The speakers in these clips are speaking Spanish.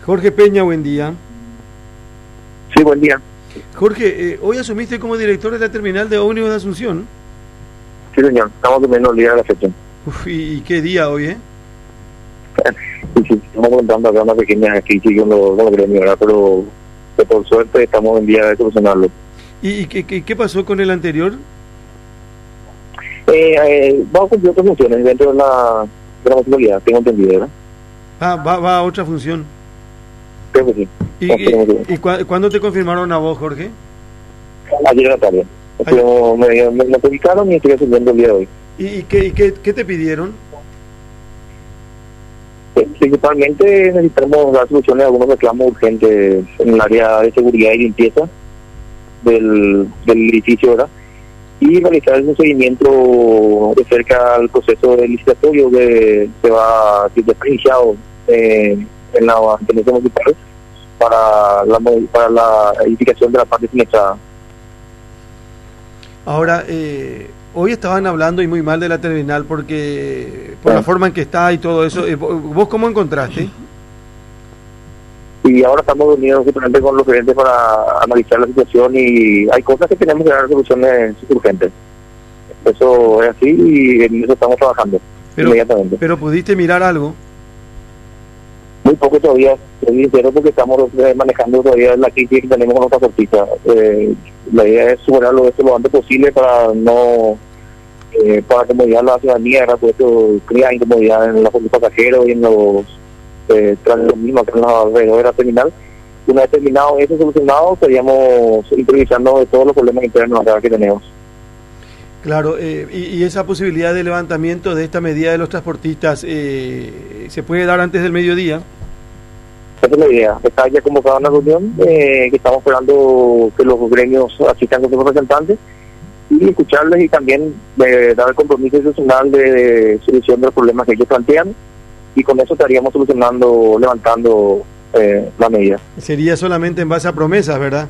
Jorge Peña, buen día. Sí, buen día. Jorge, hoy asumiste como director de la terminal de ómnibus de Asunción. Sí, señor. Estamos de menos el día de la fecha. ¿Y qué día hoy, Y sí, estamos contando acá una pequeña crisis con los gremios, ¿verdad? Pero por suerte estamos en día de solucionarlo. ¿Y qué pasó con el anterior? Vamos a cumplir otras funciones dentro de la municipalidad, tengo entendido, ¿verdad? Va a otra función. Creo que sí. ¿Y cuándo te confirmaron a vos, Jorge? Ayer en la tarde. Me notificaron y estoy asumiendo el día de hoy. ¿Y qué te pidieron? Principalmente necesitamos dar soluciones a algunos reclamos urgentes en el área de seguridad y limpieza del edificio, ¿verdad? Y realizar un seguimiento de cerca al proceso de licitatorio que se va a ser iniciado en la Intendencia Municipal para la edificación de la parte siniestrada. Ahora, hoy estaban hablando y muy mal de la terminal porque por la forma en que está y todo eso. ¿Vos cómo encontraste? Y ahora estamos reunidos justamente con los gerentes para analizar la situación y hay cosas que tenemos que dar soluciones urgentes. Eso es así y en eso estamos trabajando inmediatamente. ¿Pero pudiste mirar algo? Muy poco todavía, soy sincero, porque estamos manejando todavía la crisis que tenemos con los transportistas. La idea es superarlo esto lo antes posible para no para comodidad la ciudadanía, pues esto crea incomodidad en los pasajeros y en los tras lo mismo que en los alrededores de la terminal. Una vez terminado eso solucionado, estaríamos improvisando de todos los problemas internos que tenemos. Claro, y esa posibilidad de levantamiento de esta medida de los transportistas, ¿se puede dar antes del mediodía? Esa es la idea. Está ya convocada una reunión que estamos esperando que los gremios asistan con sus representantes y escucharles y también dar el compromiso institucional de solución de los problemas que ellos plantean, y con eso estaríamos solucionando, levantando la medida. Sería solamente en base a promesas, ¿verdad?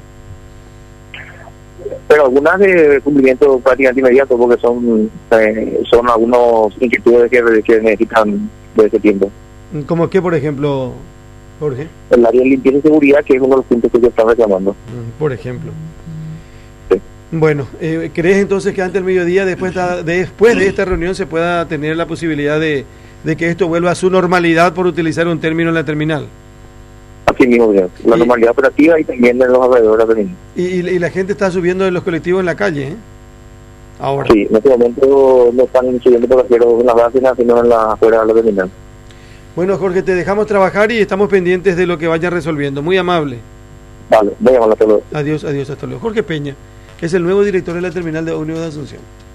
Pero algunas de cumplimiento prácticamente inmediato, porque son algunos inquietudes que necesitan de ese tiempo. ¿Cómo qué, por ejemplo, Jorge? El área de limpieza y seguridad, que es uno de los puntos que se están reclamando. Por ejemplo. Sí. Bueno, ¿crees entonces que antes del mediodía, después de esta reunión, se pueda tener la posibilidad de que esto vuelva a su normalidad, por utilizar un término en la terminal? Así mismo, la normalidad operativa y también en los alrededores de la terminal. Y la gente está subiendo de los colectivos en la calle, ahora. Sí, en este momento no están subiendo pasajeros en las bases, sino en la afuera de la terminal. Bueno, Jorge, te dejamos trabajar y estamos pendientes de lo que vayan resolviendo. Muy amable. Vale, voy a llamar, hasta luego. Adiós, hasta luego. Jorge Peña es el nuevo director de la terminal de ómnibus de Asunción.